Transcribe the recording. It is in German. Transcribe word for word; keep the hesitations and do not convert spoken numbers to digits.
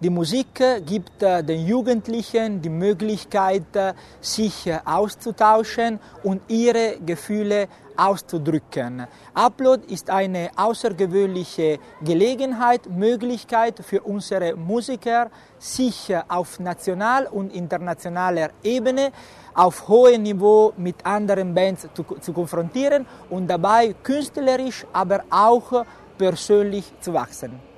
Die Musik gibt den Jugendlichen die Möglichkeit, sich auszutauschen und ihre Gefühle auszudrücken. Upload ist eine außergewöhnliche Gelegenheit, Möglichkeit für unsere Musiker, sich auf nationaler und internationaler Ebene auf hohem Niveau mit anderen Bands zu, zu konfrontieren und dabei künstlerisch, aber auch persönlich zu wachsen.